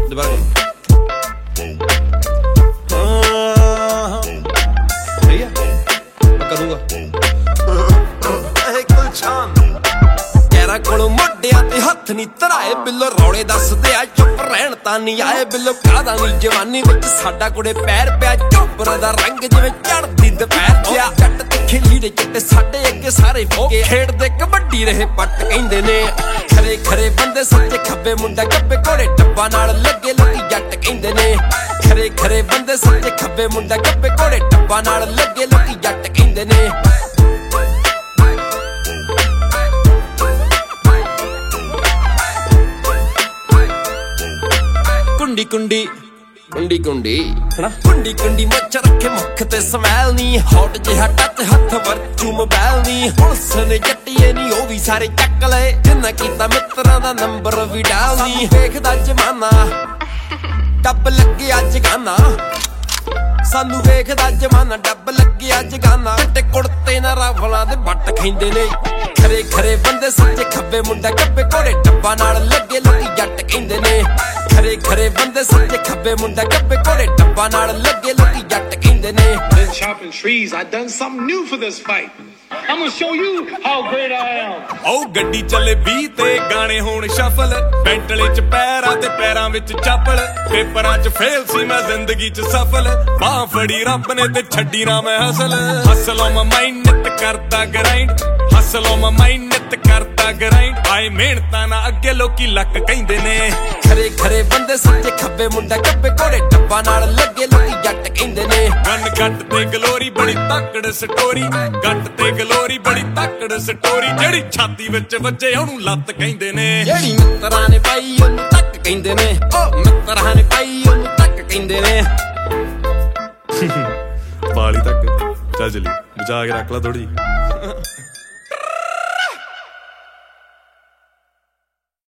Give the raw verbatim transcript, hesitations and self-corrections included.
दोबारा सही है करूँगा ਕੋਲੋਂ ਮੋਢਿਆਂ ਤੇ ਹੱਥ ਨੀ ਧਰਾਏ ਬਿੱਲੋ ਰੌਲੇ ਦੱਸਦੇ ਆ ਚੁੱਪ ਰਹਿਣ ਤਾਂ ਨਹੀਂ ਆਏ ਬਿੱਲੋ ਕਾਹਦਾ ਨੀ ਜਵਾਨੀ ਵਿੱਚ ਸਾਡਾ ਕੁੜੇ ਪੈਰ ਪਿਆ ਝੋਬਰਾਂ ਦਾ ਰੰਗ ਜਿਵੇਂ ਚੜਦੀ ਦੁਪਹਿਰ ਜਿਆ ਜੱਟ ਤੇ ਖੇਲੀ ਦੇ ਚਿੱਟੇ ਸਾਡੇ ਅੱਗੇ ਸਾਰੇ ਫੋਕੇ ਖੇਡਦੇ ਕਬੱਡੀ ਰਹੇ ਪੱਟ ਕਹਿੰਦੇ ਨੇ ਖਰੇ ਖਰੇ ਬੰਦੇ ਸੱਚੇ ਖੱਬੇ ਮੁੰਡਾ ਗੱਬੇ ਘੋੜੇ ਡੱਬਾ ਨਾਲ ਲੱਗੇ ਲੋਕੀ ਜੱਟ ਕਹਿੰਦੇ ਨੇ ਖਰੇ ਖਰੇ ਬੰਦੇ ਸੱਚੇ ਖੱਬੇ ਮੁੰਡਾ ਗੱਬੇ ਘੋੜੇ ਡੱਬਾ ਨਾਲ ਲੱਗੇ ਲੋਕੀ ਜੱਟ ਕਹਿੰਦੇ ਨੇ ਕੁੰਡੀ ਕੁੰਡੀ ਕੁੰਡੀ ਕੁੰਡੀ ਹਨਾ ਕੁੰਡੀ ਕੁੰਡੀ ਮੱਚ ਰੱਖੇ ਮੁੱਖ ਤੇ ਸਮੈਲ ਨੀ ਹੌਟ ਜਿਹਾ ਟੱਚ ਹੱਥ ਵਰਚੂ ਮੋਬਾਈਲ ਨੀ ਹੁਸ ਨੇ ਜੱਟੀਏ ਨੀ ਉਹ ਵੀ ਸਾਰੇ ਚੱਕ ਲਏ ਜਿੰਨਾ ਕੀਤਾ ਮਿੱਤਰਾਂ ਦਾ ਨੰਬਰ ਵੀ ਡਾਲ ਨੀ ਵੇਖਦਾ ਜਮਾਨਾ ਡੱਬ ਲੱਗਿਆ ਜਗਾਨਾ ਸਾਨੂੰ ਵੇਖਦਾ ਜਮਾਨਾ ਡੱਬ ਲੱਗਿਆ ਜਗਾਨਾ ਤੇ ਕੁੜਤੇ ਨਾ ਰਾਵਲਾਂ ਦੇ ਵੱਟ ਖੈਂਦੇ ਨੇ ਖਰੇ ਖਰੇ ਬੰਦੇ ਸੱਚੇ ਖੱਬੇ ਮੁੰਡਾ ਗੱਬੇ ਘੋੜੇ ਡੱਬਾ ਨਾਲ ਲੱਗੇ ਲੋਕੀ ਜੱਟ ਕਹਿੰਦੇ ਨੇ ਖਰੇ ਖਰੇ ਬੰਦੇ ਸੱਚੇ ਖੱਬੇ ਮੁੰਡਾ ਗੱਬੇ ਘੋੜੇ ਡੱਬਾ ਨਾਲ ਲੱਗੇ ਲੋਕੀ ਜੱਟ ਕਹਿੰਦੇ ਨੇ Been chopping trees. I done something new for this fight. I'm gonna show you how great I am. ਉਹ ਗੱਡੀ ਚੱਲੇ ਵੀਹ ਤੇ ਗਾਣੇ ਹੋਣ ਸ਼ਫਲ ਬੈਂਟਲੇ ਚ ਪੈਰਾਂ ਤੇ ਪੈਰਾਂ ਵਿੱਚ ਚੱਪਲ ਪੇਪਰਾਂ ਚ ਫੇਲ ਸੀ ਮੈਂ ਜ਼ਿੰਦਗੀ ਚ ਸਫਲ ਬਾਹ ਫੜੀ ਰੱਬ ਨੇ ਤੇ ਛੱਡੀ ਨਾ ਮੈਂ ਹਸਲ ਹਸਲੋਂ ਮੈਂ ਮਿਹਨਤ ਕਰਦਾ ਗਰਾਈਂਡ ਹਸਲੋਂ ਮੈਂ ਮਿਹਨਤ ਕਰਦਾ ਗਰਾਈਂਡ ਆਏ ਮਿਹਨਤਾਂ ਨਾ ਅੱਗੇ ਲੋਕੀ ਲੱਕ ਕਹਿੰਦੇ ਨੇ ਖਰੇ ਖਰੇ ਬੰਦੇ ਸੱਚੇ ਖੱਬੇ ਮੁੰਡਾ ਗੱਬੇ ਘੋੜੇ ਡੱਬਾ ਨਾਲ ਲੱਗੇ ਲੋਕੀ ਜੱਟ ਕਹਿੰਦੇ ਨੇ ਗਨ ਗੱਟ ਤੇ ਗਲੋਰੀ ਬੜੀ ਤੱਕੜ ਸਟੋਰੀ ਗੱਟ ਤੇ ਗਲੋਰੀ ਬੜੀ ਤੱਕੜ ਸਟੋਰੀ ਜਿਹੜੀ ਛਾਤੀ ਵਿੱਚ ਵੱਜੇ ਉਹਨੂੰ ਲੱਤ ਕਹਿੰਦੇ ਨੇ ਜਿਹੜੀ ਮਿੱਤਰਾਂ ਨੇ ਪਾਈ ਉਹਨੂੰ ਤੱਕ ਕਹਿੰਦੇ ਨੇ ਓ ਮਿੱਤਰਾਂ ਨੇ ਪਾਈ ਉਹਨੂੰ ਤੱਕ ਕਹਿੰਦੇ ਨੇ ਬਾਲੀ ਤੱਕ ਚੱਲ ਚਲੀ ਬਚਾ ਕੇ ਰੱਖ ਲੈ ਥੋੜੀ